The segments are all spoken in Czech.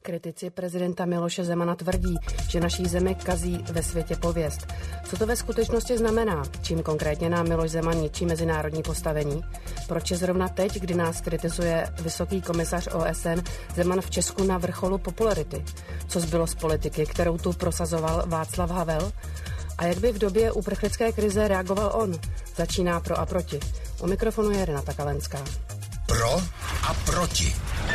Kritici prezidenta Miloše Zemana tvrdí, že naší zemi kazí ve světě pověst. Co to ve skutečnosti znamená? Čím konkrétně nám Miloš Zeman ničí mezinárodní postavení? Proč je zrovna teď, kdy nás kritizuje vysoký komisař OSN, Zeman v Česku na vrcholu popularity? Co zbylo z politiky, kterou tu prosazoval Václav Havel? A jak by v době uprchlické krize reagoval on? Začíná Pro a proti. U mikrofonu je Renata Kalenská. Pro a proti.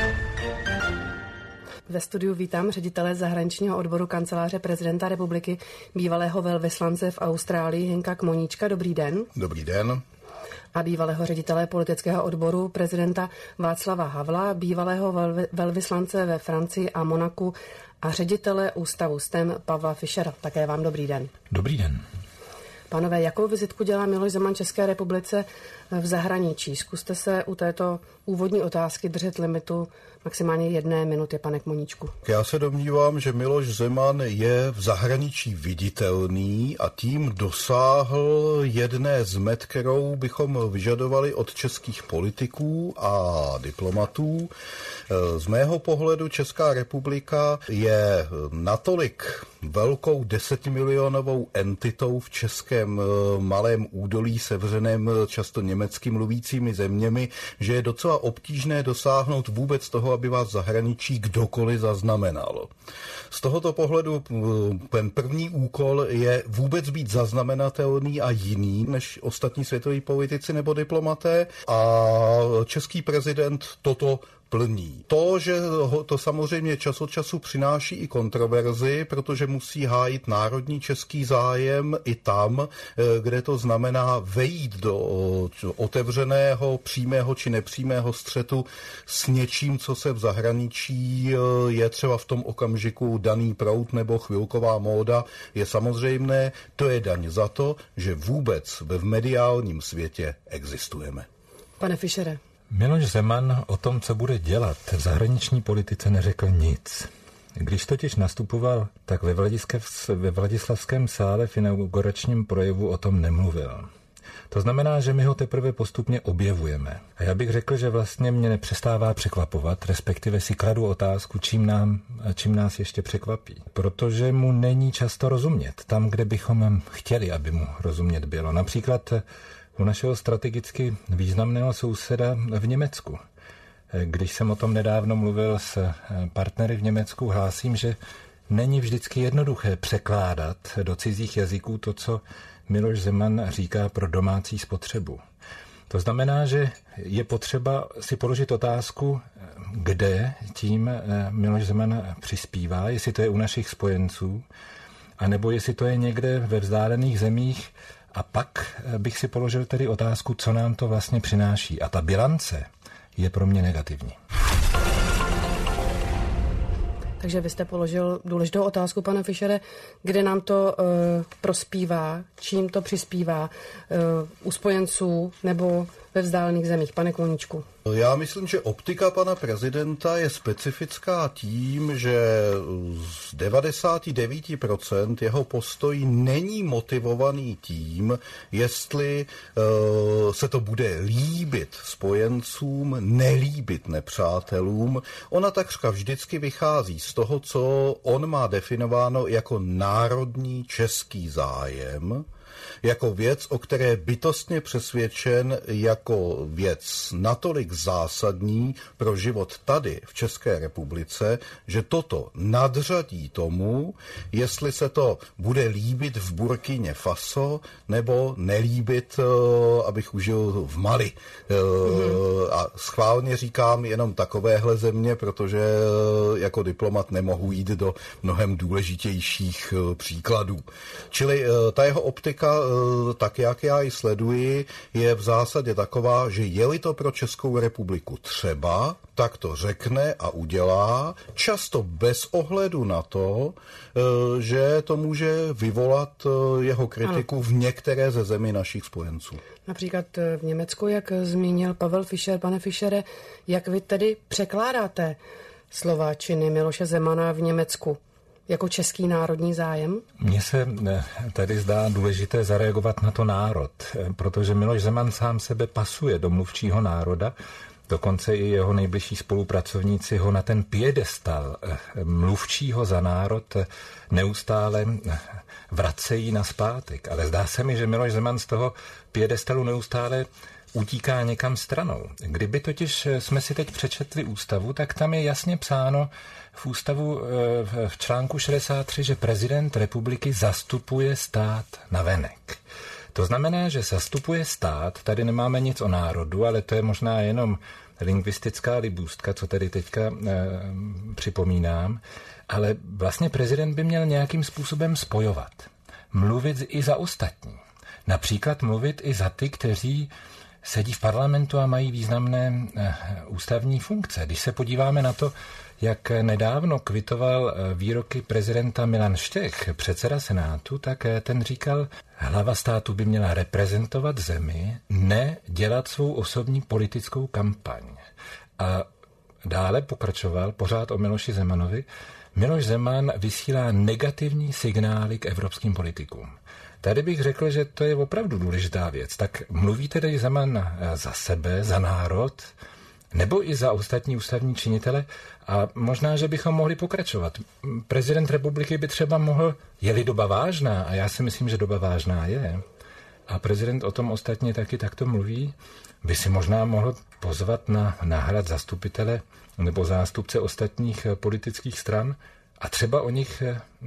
Ve studiu vítám ředitele zahraničního odboru Kanceláře prezidenta republiky, bývalého velvyslance v Austrálii Hinka Kmoníčka. Dobrý den. Dobrý den. A bývalého ředitele politického odboru prezidenta Václava Havla, bývalého velvyslance ve Francii a Monaku a ředitele ústavu STEM Pavla Fischera. Také vám dobrý den. Dobrý den. Pánové, jakou vizitku dělá Miloš Zeman České republice v zahraničí? Zkuste se u této úvodní otázky držet limitu maximálně 1 minuty, pane Kmoníčku. Já se domnívám, že Miloš Zeman je v zahraničí viditelný a tím dosáhl jedné z met, kterou bychom vyžadovali od českých politiků a diplomatů. Z mého pohledu Česká republika je natolik velkou 10milionovou entitou v českém malém údolí sevřeném často německy mluvícími zeměmi, že je docela obtížné dosáhnout vůbec toho, aby vás v zahraničí kdokoliv zaznamenal. Z tohoto pohledu ten první úkol je vůbec být zaznamenatelný a jiný než ostatní světoví politici nebo diplomaté a český prezident toto plní. To, že to samozřejmě čas od času přináší i kontroverzi, protože musí hájit národní český zájem i tam, kde to znamená vejít do otevřeného, přímého či nepřímého střetu s něčím, co se v zahraničí je třeba v tom okamžiku daný proud nebo chvilková móda, je samozřejmé, to je daň za to, že vůbec v mediálním světě existujeme. Pane Fischere. Miloš Zeman o tom, co bude dělat v zahraniční politice, neřekl nic. Když totiž nastupoval, tak ve Vladislavském sále v inauguračním projevu o tom nemluvil. To znamená, že my ho teprve postupně objevujeme. A já bych řekl, že vlastně mě nepřestává překvapovat, respektive si kladu otázku, čím nás ještě překvapí. Protože mu není často rozumět, tam, kde bychom chtěli, aby mu rozumět bylo. Například u našeho strategicky významného souseda v Německu. Když jsem o tom nedávno mluvil s partnery v Německu, hlásím, že není vždycky jednoduché překládat do cizích jazyků to, co Miloš Zeman říká pro domácí spotřebu. To znamená, že je potřeba si položit otázku, kde tím Miloš Zeman přispívá, jestli to je u našich spojenců, anebo jestli to je někde ve vzdálených zemích. A pak bych si položil tedy otázku, co nám to vlastně přináší. A ta bilance je pro mě negativní. Takže vy jste položil důležitou otázku, pane Fischere, kde nám to prospívá, čím to přispívá u spojenců nebo ve vzdálených zemích. Pane Kmoníčku. Já myslím, že optika pana prezidenta je specifická tím, že z 99% jeho postoj není motivovaný tím, jestli se to bude líbit spojencům, nelíbit nepřátelům. Ona takřka vždycky vychází z toho, co on má definováno jako národní český zájem, jako věc, o které je bytostně přesvědčen, jako věc natolik zásadní pro život tady v České republice, že toto nadřadí tomu, jestli se to bude líbit v Burkině Faso nebo nelíbit, abych užil, v Mali. A schválně říkám jenom takovéhle země, protože jako diplomat nemohu jít do mnohem důležitějších příkladů. Čili ta jeho optika, tak jak já ji sleduji, je v zásadě taková, že je-li to pro Českou republiku třeba, tak to řekne a udělá, často bez ohledu na to, že to může vyvolat jeho kritiku v některé ze zemí našich spojenců. Například v Německu, jak zmínil Pavel Fischer. Pane Fischere, jak vy tedy překládáte slova činy Miloše Zemana v Německu? Jako český národní zájem? Mně se tady zdá důležité zareagovat na to národ, protože Miloš Zeman sám sebe pasuje do mluvčího národa Dokonce i jeho nejbližší spolupracovníci ho na ten piedestal mluvčího za národ neustále vracejí nazpátek. Ale zdá se mi, že Miloš Zeman z toho piedestalu neustále utíká někam stranou. Kdyby totiž jsme si teď přečetli ústavu, tak tam je jasně psáno v ústavu v článku 63, že prezident republiky zastupuje stát navenek. To znamená, že zastupuje stát, tady nemáme nic o národu, ale to je možná jenom lingvistická libůstka, co tady teďka připomínám, ale vlastně prezident by měl nějakým způsobem spojovat. Mluvit i za ostatní. Například mluvit i za ty, kteří sedí v parlamentu a mají významné ústavní funkce. Když se podíváme na to, jak nedávno kvitoval výroky prezidenta Milan Štech, předseda Senátu, tak ten říkal, hlava státu by měla reprezentovat zemi, ne dělat svou osobní politickou kampaň. A dále pokračoval pořád o Miloši Zemanovi. Miloš Zeman vysílá negativní signály k evropským politikům. Tady bych řekl, že to je opravdu důležitá věc. Tak mluví tedy Zeman za sebe, za národ, nebo i za ostatní ústavní činitele a možná, že bychom mohli pokračovat. Prezident republiky by třeba mohl, je-li doba vážná, a já si myslím, že doba vážná je, a prezident o tom ostatně taky takto mluví, by si možná mohl pozvat na hrad zastupitele nebo zástupce ostatních politických stran a třeba o nich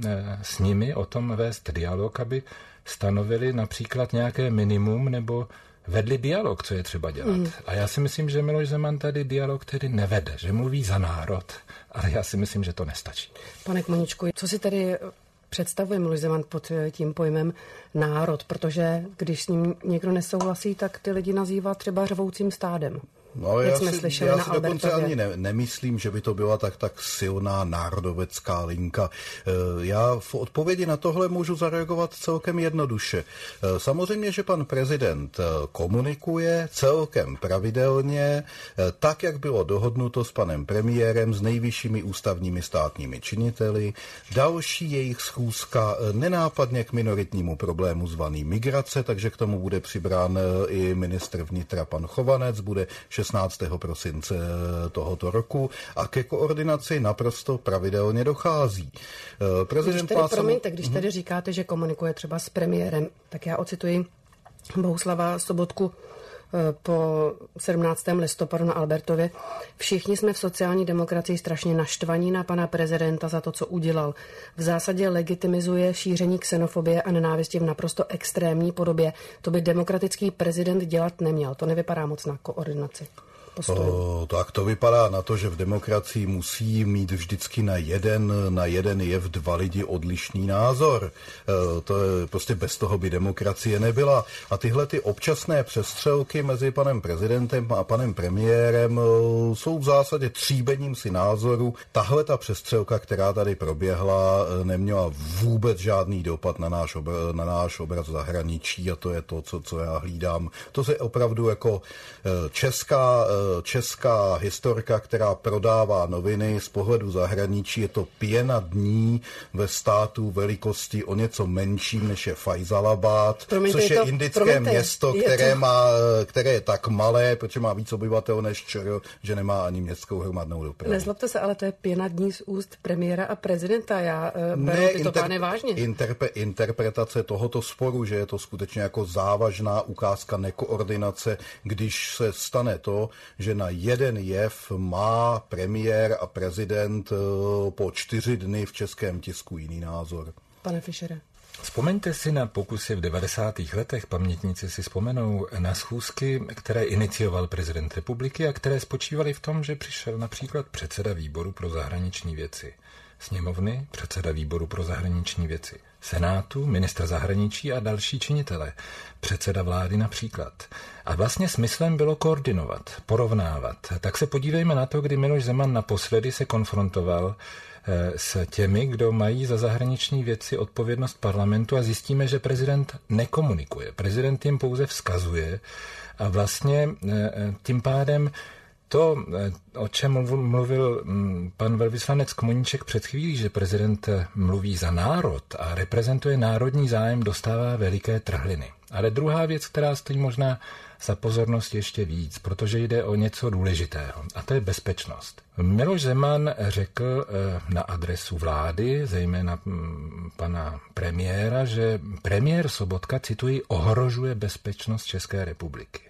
s nimi o tom vést dialog, aby stanovili například nějaké minimum nebo vedli dialog, co je třeba dělat. A já si myslím, že Miloš Zeman tady dialog tedy nevede, že mluví za národ, ale já si myslím, že to nestačí. Pane Kmoničku, co si tedy představuje Miloš Zeman pod tím pojmem národ? Protože když s ním někdo nesouhlasí, tak ty lidi nazývá třeba řvoucím stádem. No, já si dokonce ani nemyslím, že by to byla tak silná národovecká linka. Já v odpovědi na tohle můžu zareagovat celkem jednoduše. Samozřejmě, že pan prezident komunikuje celkem pravidelně, tak, jak bylo dohodnuto s panem premiérem, s nejvyššími ústavními státními činiteli. Další jejich schůzka nenápadně k minoritnímu problému zvaný migrace, takže k tomu bude přibrán i ministr vnitra pan Chovanec, bude 16. prosince tohoto roku a ke koordinaci naprosto pravidelně dochází. Když tady říkáte, že komunikuje třeba s premiérem, tak já ocituji Bohuslava Sobotku po 17. listopadu na Albertově. Všichni jsme v sociální demokracii strašně naštvaní na pana prezidenta za to, co udělal. V zásadě legitimizuje šíření xenofobie a nenávisti v naprosto extrémní podobě. To by demokratický prezident dělat neměl. To nevypadá moc na koordinaci. Tak to vypadá na to, že v demokracii musí mít vždycky na jeden jev dva lidi odlišný názor. To je, prostě bez toho by demokracie nebyla. A tyhle ty občasné přestřelky mezi panem prezidentem a panem premiérem jsou v zásadě tříbením si názoru. Tahle ta přestřelka, která tady proběhla, neměla vůbec žádný dopad na náš obraz v zahraničí a to je to, co já hlídám. To je opravdu jako česká historka, která prodává noviny z pohledu zahraničí. Je to pěna dní ve státu velikosti o něco menším, než je Faisalabad, což je indické město, které je tak malé, protože má víc obyvatel než ČR, že nemá ani městskou hromadnou dopravu. Nezlobte se, ale to je pěna dní z úst premiéra a prezidenta. Já beru tyto pány vážně. Interpretace tohoto sporu, že je to skutečně jako závažná ukázka nekoordinace, když se stane to, že na jeden jev má premiér a prezident po 4 dny v českém tisku jiný názor. Pane Fischere. Vzpomeňte si na pokusy v 90. letech, pamětníci si vzpomenou na schůzky, které inicioval prezident republiky a které spočívaly v tom, že přišel například předseda výboru pro zahraniční věci sněmovny, předseda výboru pro zahraniční věci Senátu, ministr zahraničí a další činitele, předseda vlády například. A vlastně smyslem bylo koordinovat, porovnávat. Tak se podívejme na to, kdy Miloš Zeman naposledy se konfrontoval s těmi, kdo mají za zahraniční věci odpovědnost parlamentu a zjistíme, že prezident nekomunikuje. Prezident jim pouze vzkazuje a vlastně tím pádem to, o čem mluvil pan velvyslanec Kmoníček před chvílí, že prezident mluví za národ a reprezentuje národní zájem, dostává veliké trhliny. Ale druhá věc, která stojí možná za pozornost ještě víc, protože jde o něco důležitého, a to je bezpečnost. Miloš Zeman řekl na adresu vlády, zejména pana premiéra, že premiér Sobotka, cituji, ohrožuje bezpečnost České republiky.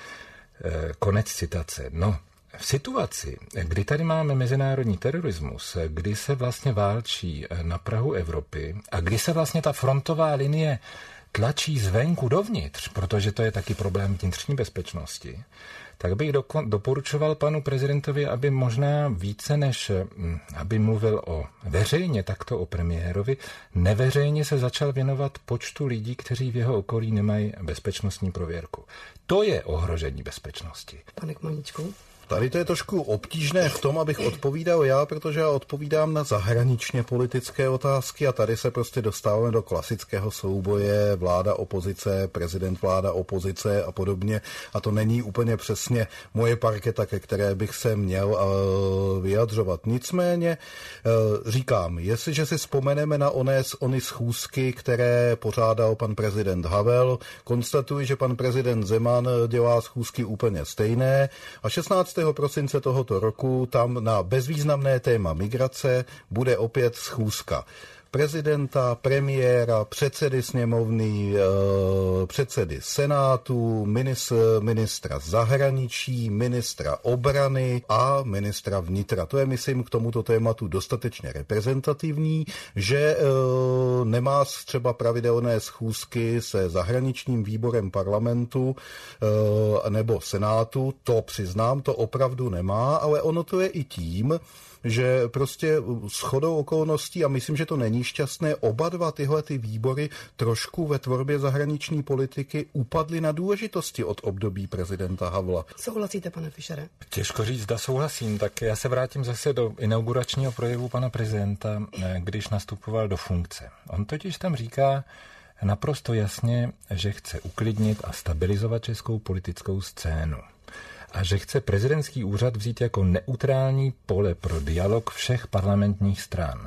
Konec citace. No, v situaci, kdy tady máme mezinárodní terorismus, kdy se vlastně válčí na prahu Evropy a kdy se vlastně ta frontová linie tlačí zvenku dovnitř, protože to je taky problém vnitřní bezpečnosti, tak bych doporučoval panu prezidentovi, aby možná více než aby mluvil o veřejně takto o premiérovi, neveřejně se začal věnovat počtu lidí, kteří v jeho okolí nemají bezpečnostní prověrku. To je ohrožení bezpečnosti. Pane Kmoníčku? Tady to je trošku obtížné v tom, abych odpovídal já, protože já odpovídám na zahraničně politické otázky a tady se prostě dostáváme do klasického souboje vláda opozice, prezident vláda opozice a podobně a to není úplně přesně moje parketa, ke které bych se měl vyjadřovat. Nicméně říkám, jestliže si vzpomeneme na ony schůzky, které pořádal pan prezident Havel, konstatuji, že pan prezident Zeman dělá schůzky úplně stejné a 16. prosince tohoto roku tam na bezvýznamné téma migrace bude opět schůzka prezidenta, premiéra, předsedy sněmovny, předsedy senátu, ministra zahraničí, ministra obrany a ministra vnitra. To je, myslím, k tomuto tématu dostatečně reprezentativní, že nemá třeba pravidelné schůzky se zahraničním výborem parlamentu nebo senátu, to přiznám, to opravdu nemá, ale ono to je i tím, že prostě shodou okolností, a myslím, že to není šťastné, oba dva tyhle ty výbory trošku ve tvorbě zahraniční politiky upadly na důležitosti od období prezidenta Havla. Souhlasíte, pane Fischere? Těžko říct, zda souhlasím, tak já se vrátím zase do inauguračního projevu pana prezidenta, když nastupoval do funkce. On totiž tam říká naprosto jasně, že chce uklidnit a stabilizovat českou politickou scénu. A že chce prezidentský úřad vzít jako neutrální pole pro dialog všech parlamentních stran.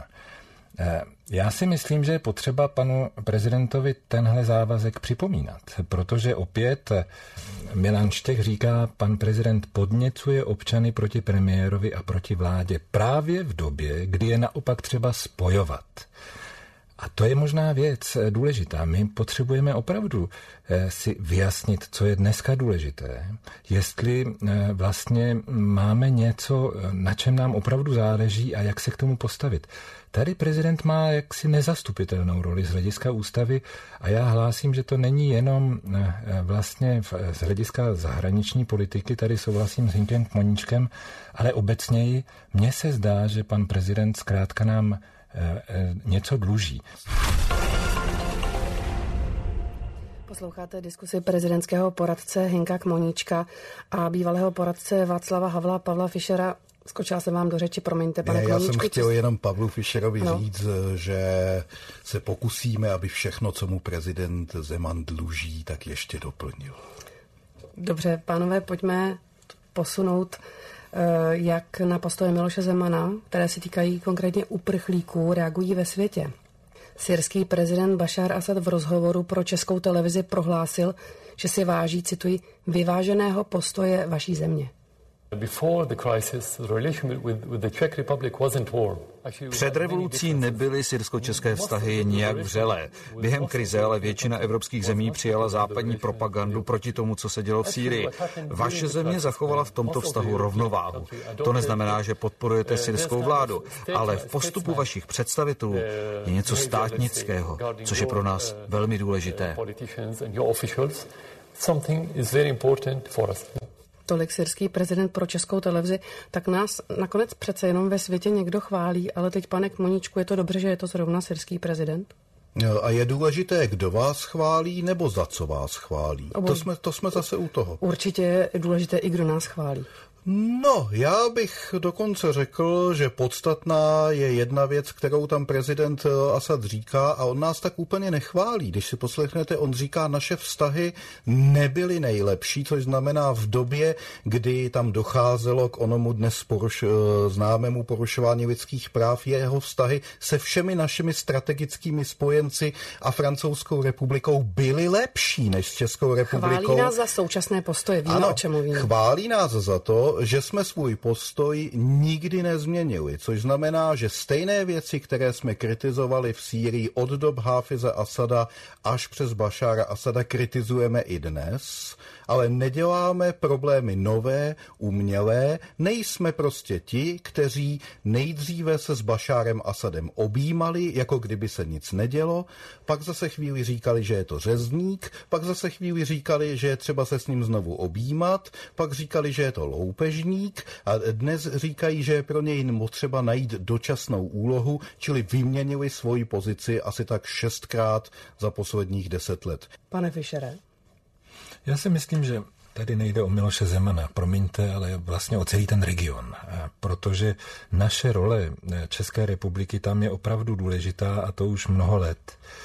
Já si myslím, že je potřeba panu prezidentovi tenhle závazek připomínat, protože opět Milan Štěch říká, pan prezident podněcuje občany proti premiérovi a proti vládě právě v době, kdy je naopak třeba spojovat. A to je možná věc důležitá. My potřebujeme opravdu si vyjasnit, co je dneska důležité. Jestli vlastně máme něco, na čem nám opravdu záleží a jak se k tomu postavit. Tady prezident má jaksi nezastupitelnou roli z hlediska ústavy a já hlásím, že to není jenom vlastně z hlediska zahraniční politiky, tady souhlasím s Hinkem Kmoníčkem, ale obecněji mně se zdá, že pan prezident zkrátka nám něco dluží. Posloucháte diskusi prezidentského poradce Hinka Kmoníčka a bývalého poradce Václava Havla Pavla Fischera. Skočila jsem vám do řeči, promiňte, pane Kmoníčku. Já jsem chtěl jenom Pavlu Fischerovi říct, že se pokusíme, aby všechno, co mu prezident Zeman dluží, tak ještě doplnil. Dobře, pánové, pojďme posunout jak na postoje Miloše Zemana, které se týkají konkrétně uprchlíků, reagují ve světě. Syrský prezident Bašár Asad v rozhovoru pro Českou televizi prohlásil, že si váží, cituji, vyváženého postoje vaší země. Před revolucí nebyly syrsko-české vztahy nijak vřelé. Během krize ale většina evropských zemí přijala západní propagandu proti tomu, co se dělo v Sýrii. Vaše země zachovala v tomto vztahu rovnováhu. To neznamená, že podporujete syrskou vládu, ale v postupu vašich představitelů je něco státnického, což je pro nás velmi důležité. Tolik syrský prezident pro Českou televizi, tak nás nakonec přece jenom ve světě někdo chválí, ale teď, pane Kmoníčku, je to dobře, že je to zrovna syrský prezident? A je důležité, kdo vás chválí, nebo za co vás chválí? To jsme zase u toho. Určitě je důležité i kdo nás chválí. No, já bych dokonce řekl, že podstatná je jedna věc, kterou tam prezident Asad říká a on nás tak úplně nechválí. Když si poslechnete, on říká, naše vztahy nebyly nejlepší, což znamená v době, kdy tam docházelo k onomu dnes známému porušování lidských práv, jeho vztahy se všemi našimi strategickými spojenci a Francouzskou republikou byly lepší než s Českou republikou. Chválí nás za současné postoje, víme, ano, o čem mluvíme. Chválí nás za to, že jsme svůj postoj nikdy nezměnili, což znamená, že stejné věci, které jsme kritizovali v Sýrii od dob Háfize Asada až přes Bašára Asada, kritizujeme i dnes, ale neděláme problémy nové, umělé, nejsme prostě ti, kteří nejdříve se s Bašárem Asadem objímali, jako kdyby se nic nedělo, pak zase chvíli říkali, že je to řezník, pak zase chvíli říkali, že je třeba se s ním znovu objímat, pak říkali, že je to loupežník a dnes říkají, že je pro něj potřeba najít dočasnou úlohu, čili vyměnili svoji pozici asi tak 6krát za posledních 10 let. Pane Fischere? Já si myslím, že tady nejde o Miloše Zemana, promiňte, ale vlastně o celý ten region, protože naše role České republiky tam je opravdu důležitá a to už mnoho let.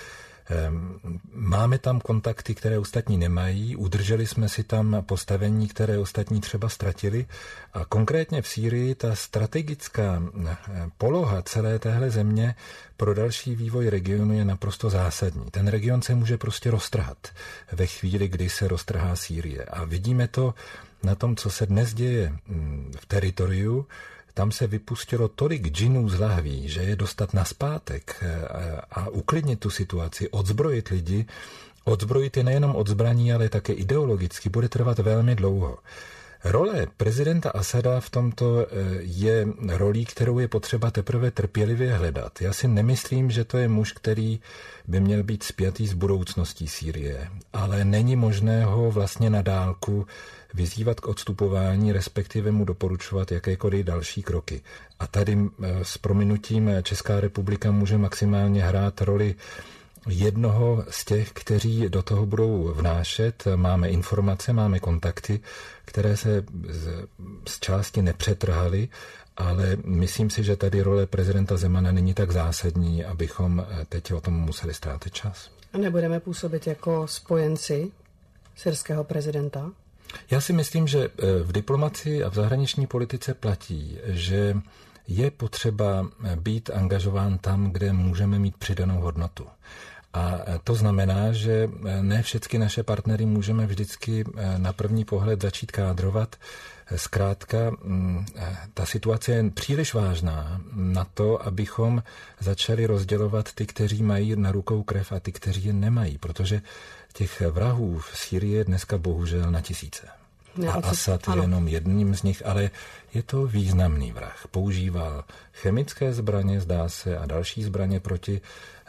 Máme tam kontakty, které ostatní nemají, udrželi jsme si tam postavení, které ostatní třeba ztratili a konkrétně v Sýrii ta strategická poloha celé téhle země pro další vývoj regionu je naprosto zásadní. Ten region se může prostě roztrhat ve chvíli, kdy se roztrhá Sýrie a vidíme to na tom, co se dnes děje v teritoriu. Tam se vypustilo tolik džinů z lahví, že je dostat nazpátek a uklidnit tu situaci, odzbrojit lidi, odzbrojit je nejenom od zbraní, ale také ideologicky, bude trvat velmi dlouho. Role prezidenta Asada v tomto je rolí, kterou je potřeba teprve trpělivě hledat. Já si nemyslím, že to je muž, který by měl být spjatý s budoucností Sýrie, ale není možné ho vlastně na dálku vyzývat k odstupování, respektive mu doporučovat jakékoliv další kroky. A tady s prominutím Česká republika může maximálně hrát roli jednoho z těch, kteří do toho budou vnášet. Máme informace, máme kontakty, které se z části nepřetrhaly, ale myslím si, že tady role prezidenta Zemana není tak zásadní, abychom teď o tom museli ztrátit čas. A nebudeme působit jako spojenci syrského prezidenta? Já si myslím, že v diplomacii a v zahraniční politice platí, že je potřeba být angažován tam, kde můžeme mít přidanou hodnotu. A to znamená, že ne všechny naše partnery můžeme vždycky na první pohled začít kádrovat. Zkrátka, ta situace je příliš vážná na to, abychom začali rozdělovat ty, kteří mají na rukou krev a ty, kteří je nemají, protože těch vrahů v Sýrii je dneska bohužel na tisíce. A Asad je jenom jedním z nich, ale je to významný vrah. Používal chemické zbraně, zdá se, a další zbraně proti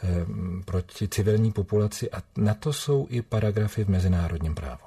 civilní populaci a na to jsou i paragrafy v mezinárodním právu.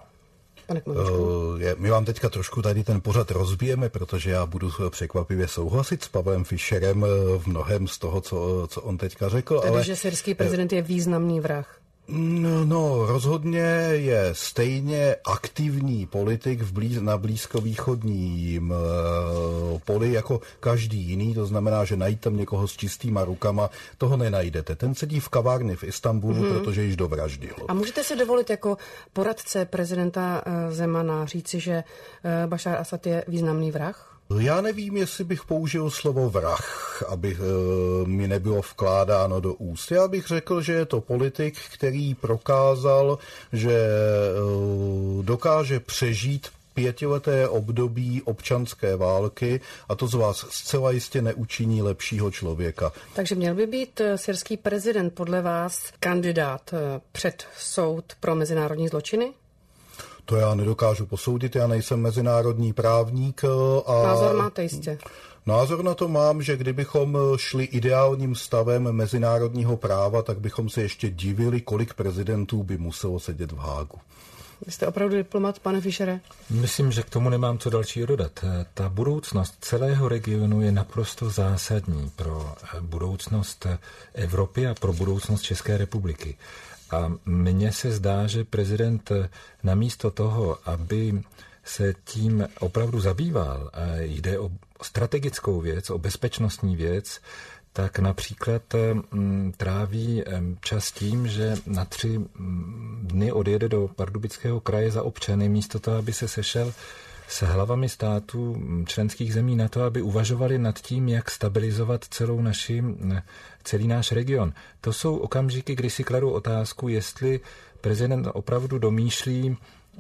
My vám teďka trošku tady ten pořad rozbijeme, protože já budu překvapivě souhlasit s Pavlem Fischerem v mnohem z toho, co on teďka řekl. Tedy, že syrský prezident je významný vrah. No, rozhodně je stejně aktivní politik na blízkovýchodním poli jako každý jiný, to znamená, že najít tam někoho s čistýma rukama, toho nenajdete. Ten sedí v kavárně v Istanbulu, protože již dovraždil. A můžete si dovolit jako poradce prezidenta Zemana říci, že Bašár Asad je významný vrah? Já nevím, jestli bych použil slovo vrah, aby mi nebylo vkládáno do úst. Já bych řekl, že je to politik, který prokázal, že dokáže přežít 5leté období občanské války a to z vás zcela jistě neučiní lepšího člověka. Takže měl by být syrský prezident podle vás kandidát před soud pro mezinárodní zločiny? To já nedokážu posoudit, já nejsem mezinárodní právník. Názor máte jistě. Názor na to mám, že kdybychom šli ideálním stavem mezinárodního práva, tak bychom se ještě divili, kolik prezidentů by muselo sedět v Hágu. Vy jste opravdu diplomat, pane Fischere? Myslím, že k tomu nemám co dalšího dodat. Ta budoucnost celého regionu je naprosto zásadní pro budoucnost Evropy a pro budoucnost České republiky. A mně se zdá, že prezident namísto toho, aby se tím opravdu zabýval a jde o strategickou věc, o bezpečnostní věc, tak například tráví čas tím, že na 3 dny odjede do Pardubického kraje za občany, místo toho, aby se sešel s hlavami států členských zemí na to, aby uvažovali nad tím, jak stabilizovat celý náš region. To jsou okamžiky, kdy si kladu otázku, jestli prezident opravdu domýšlí,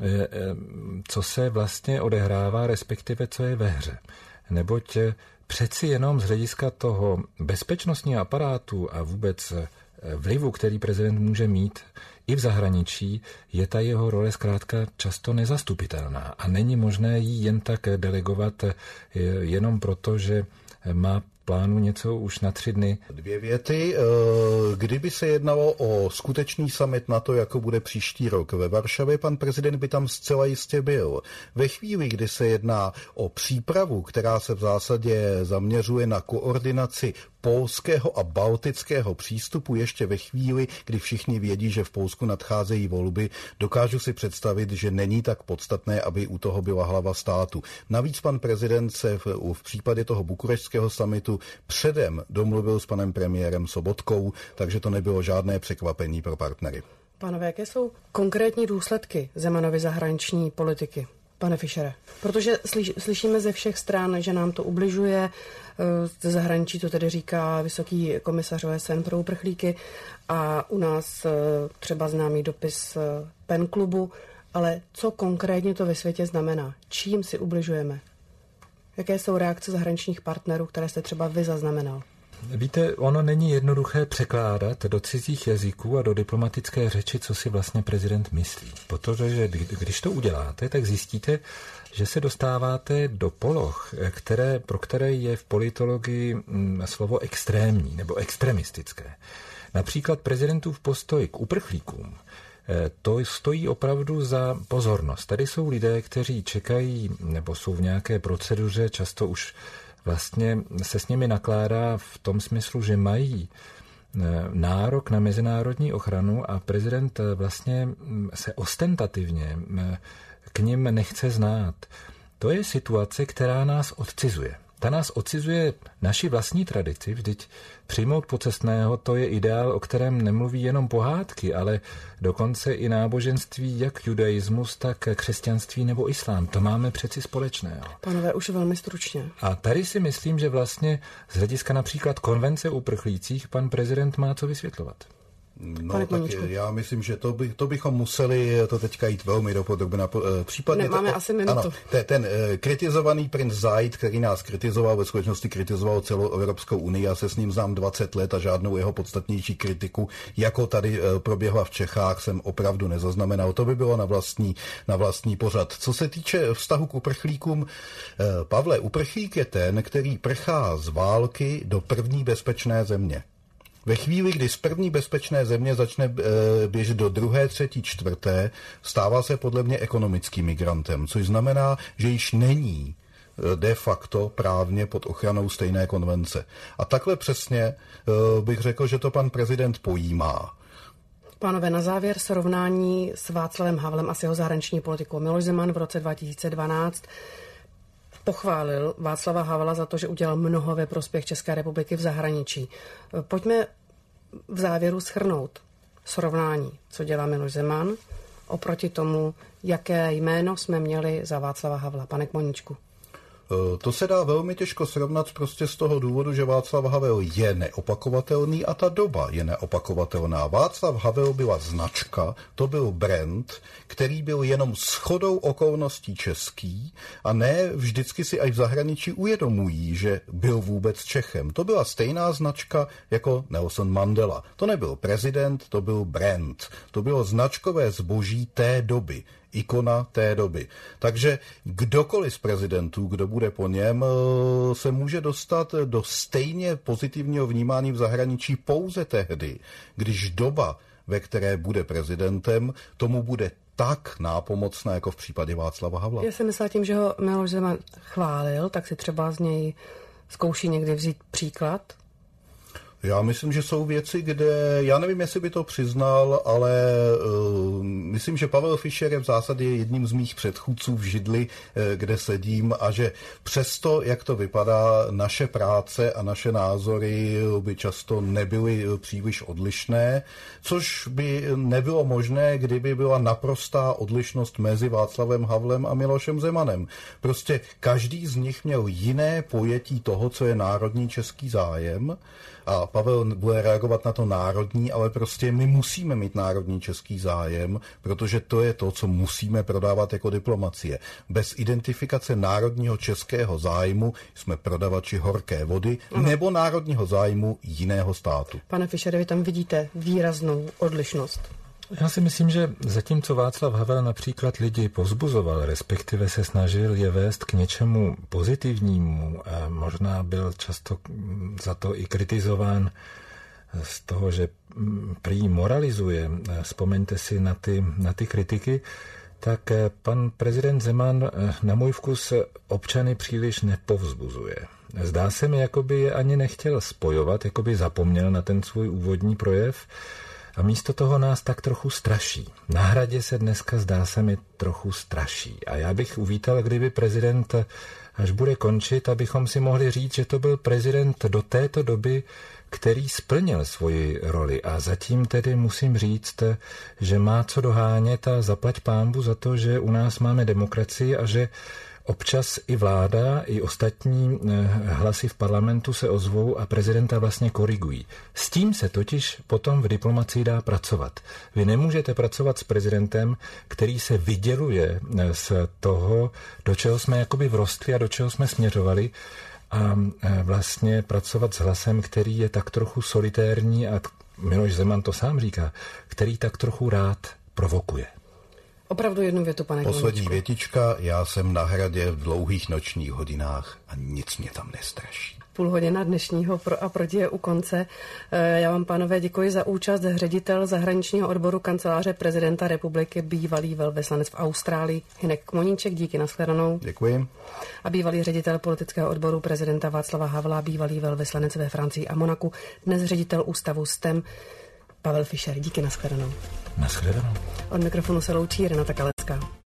co se vlastně odehrává, respektive co je ve hře. Neboť přeci jenom z hlediska toho bezpečnostního aparátu a vůbec vlivu, který prezident může mít i v zahraničí, je ta jeho role zkrátka často nezastupitelná a není možné ji jen tak delegovat jenom proto, že má plánu něco už na 3 dny. 2 věty. Kdyby se jednalo o skutečný summit NATO, jako bude příští rok ve Varšavě, pan prezident by tam zcela jistě byl. Ve chvíli, kdy se jedná o přípravu, která se v zásadě zaměřuje na koordinaci polského a baltického přístupu, ještě ve chvíli, kdy všichni vědí, že v Polsku nadcházejí volby, dokážu si představit, že není tak podstatné, aby u toho byla hlava státu. Navíc pan prezident se v případě toho bukurešťského summitu předem domluvil s panem premiérem Sobotkou, takže to nebylo žádné překvapení pro partnery. Pánové, jaké jsou konkrétní důsledky Zemanovy zahraniční politiky? Pane Fischere, protože slyšíme ze všech stran, že nám to ubližuje, ze zahraničí to tedy říká vysoký komisař OSN pro uprchlíky a u nás třeba známý dopis PEN klubu, ale co konkrétně to ve světě znamená? Čím si ubližujeme? Jaké jsou reakce zahraničních partnerů, které jste třeba vy zaznamenal? Víte, ono není jednoduché překládat do cizích jazyků a do diplomatické řeči, co si vlastně prezident myslí. Protože když to uděláte, tak zjistíte, že se dostáváte do poloh, pro které je v politologii slovo extrémní nebo extremistické. Například prezidentův postoj k uprchlíkům, to stojí opravdu za pozornost. Tady jsou lidé, kteří čekají nebo jsou v nějaké proceduře, často už vlastně se s nimi nakládá v tom smyslu, že mají nárok na mezinárodní ochranu a prezident vlastně se ostentativně k nim nechce znát. To je situace, která nás odcizuje. Ta nás odcizuje naši vlastní tradici, vždyť přijmout pocestného, to je ideál, o kterém nemluví jenom pohádky, ale dokonce i náboženství, jak judaismus, tak křesťanství nebo islám. To máme přeci společného. Pánové, už velmi stručně. A tady si myslím, že vlastně z hlediska například konvence o uprchlících pan prezident má co vysvětlovat. No, tak já myslím, že to bychom museli to teďka jít velmi dopodrobna. Případně máme asi minutu. Ano, ten kritizovaný princ Zajed, který nás kritizoval, ve skutečnosti kritizoval celou Evropskou unii, já se s ním znám 20 let a žádnou jeho podstatnější kritiku, jako tady proběhla v Čechách, jsem opravdu nezaznamenal. To by bylo na vlastní pořad. Co se týče vztahu k uprchlíkům, Pavle, uprchlík je ten, který prchá z války do první bezpečné země. Ve chvíli, kdy z první bezpečné země začne běžet do 2., 3., 4., stává se podle mě ekonomickým migrantem, což znamená, že již není de facto právně pod ochranou stejné konvence. A takhle přesně bych řekl, že to pan prezident pojímá. Pánové, na závěr srovnání s Václavem Havlem a s jeho zahraniční politikou. Miloš Zeman v roce 2012 pochválil Václava Havla za to, že udělal mnoho ve prospěch České republiky v zahraničí. Pojďme v závěru shrnout srovnání, co dělá Miloš Zeman, oproti tomu, jaké jméno jsme měli za Václava Havla. Pane Kmoníčku. To se dá velmi těžko srovnat prostě z toho důvodu, že Václav Havel je neopakovatelný a ta doba je neopakovatelná. Václav Havel byla značka, to byl brand, který byl jenom shodou okolností český a ne vždycky si až v zahraničí uvědomují, že byl vůbec Čechem. To byla stejná značka jako Nelson Mandela. To nebyl prezident, to byl brand. To bylo značkové zboží té doby. Ikona té doby. Takže kdokoliv z prezidentů, kdo bude po něm, se může dostat do stejně pozitivního vnímání v zahraničí pouze tehdy, když doba, ve které bude prezidentem, tomu bude tak nápomocná, jako v případě Václava Havla. Já si myslím tím, že ho Miloš Zeman chválil, tak si třeba z něj zkouší někdy vzít příklad. Já myslím, že jsou věci, kde, já nevím, jestli by to přiznal, ale myslím, že Pavel Fischer je v zásadě jedním z mých předchůdců v židli, kde sedím, a že přesto, jak to vypadá, naše práce a naše názory by často nebyly příliš odlišné, což by nebylo možné, kdyby byla naprostá odlišnost mezi Václavem Havlem a Milošem Zemanem. Prostě každý z nich měl jiné pojetí toho, co je národní český zájem, a Pavel bude reagovat na to národní, ale prostě my musíme mít národní český zájem, protože to je to, co musíme prodávat jako diplomacie. Bez identifikace národního českého zájmu jsme prodavači horké vody nebo národního zájmu jiného státu. Pane Fischere, vy tam vidíte výraznou odlišnost. Já si myslím, že zatímco Václav Havel například lidi povzbuzoval, respektive se snažil je vést k něčemu pozitivnímu, a možná byl často za to i kritizován z toho, že prý moralizuje, vzpomeňte si na ty kritiky, tak pan prezident Zeman na můj vkus občany příliš nepovzbuzuje. Zdá se mi, jako by je ani nechtěl spojovat, jako by zapomněl na ten svůj úvodní projev, a místo toho nás tak trochu straší. Na Hradě se dneska, zdá se mi, trochu straší. A já bych uvítal, kdyby prezident, až bude končit, abychom si mohli říct, že to byl prezident do této doby, který splnil svoji roli. A zatím tedy musím říct, že má co dohánět, a zaplať pánbu za to, že u nás máme demokracii a že občas i vláda, i ostatní hlasy v parlamentu se ozvou a prezidenta vlastně korigují. S tím se totiž potom v diplomacii dá pracovat. Vy nemůžete pracovat s prezidentem, který se vyděluje z toho, do čeho jsme jakoby vrostli a do čeho jsme směřovali, a vlastně pracovat s hlasem, který je tak trochu solitérní, a Miloš Zeman to sám říká, který tak trochu rád provokuje. Opravdu jednu větu, pane Koníčku. Poslední větička, já jsem na Hradě v dlouhých nočních hodinách a nic mě tam nestraší. Půl hodina dnešního Pro a proti je u konce. Já vám, pánové, děkuji za účast. Ředitel zahraničního odboru Kanceláře prezidenta republiky, bývalý velvyslanec v Austrálii Hynek Koníček, díky, nashledanou. Děkuji. A bývalý ředitel politického odboru prezidenta Václava Havla, bývalý velvyslanec ve Francii a Monaku, dnes ředitel ústavu STEM Pavel Fischer. Díky, nashledanou. Nashledanou. Od mikrofonu se loučí Renata Kalecká.